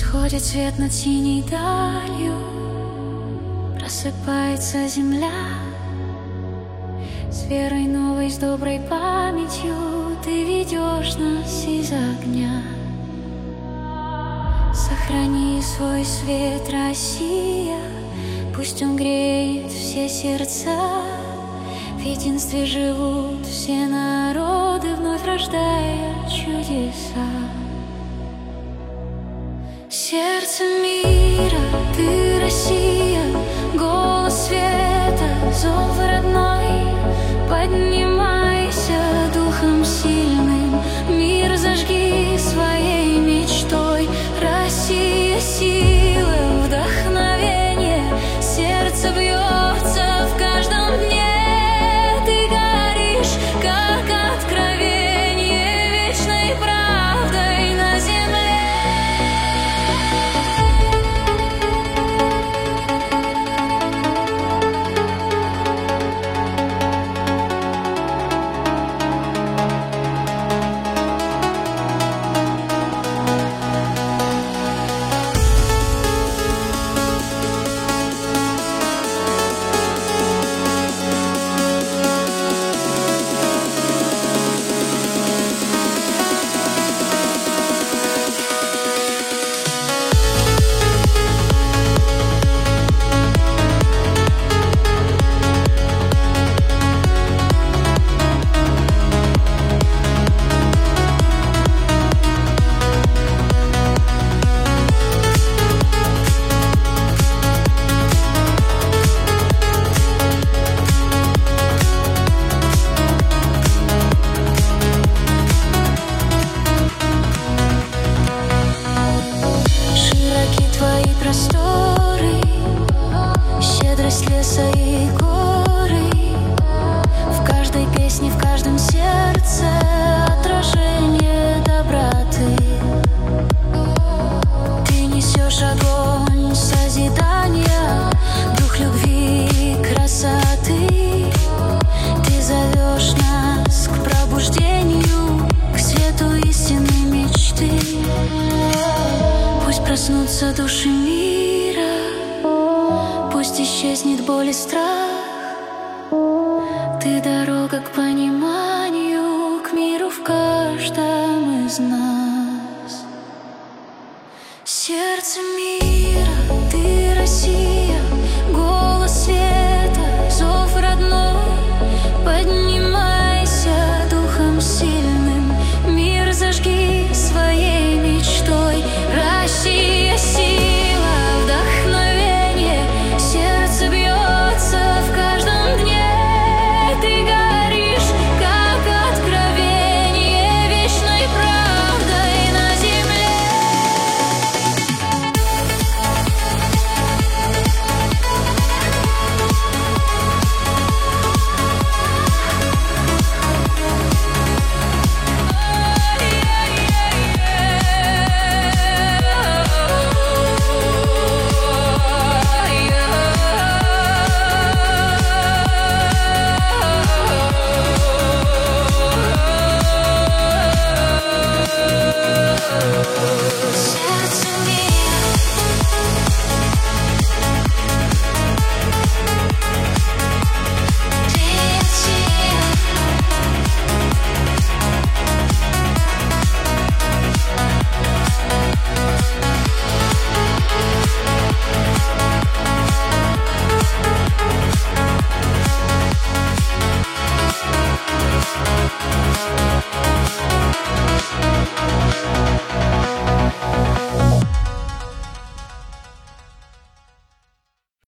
Сходит свет над синей далью, просыпается земля. С верой новой, с доброй памятью ты ведешь нас из огня. Сохрани свой свет, Россия, пусть он греет все сердца. В единстве живут все народы, вновь рождая чудеса. Сердце мира, ты Россия, голос света, зов родной. Поднимайся духом сильным, мир зажги своей мечтой. Россия — сила, вдохновение, сердце бьется в каждом дне. Ты горишь, как откровение, вечной правдой на земле. Щедрость леса и горы, в каждой песне, в каждом сердце отражение доброты. Ты несешь огонь созидания, дух любви и красоты. Ты зовешь нас к пробуждению, к свету истинной мечты. Пусть проснутся души мира, пусть исчезнет боль и страх. Ты дорога к пониманию, к миру в каждом из нас. Сердце мира, ты Россия.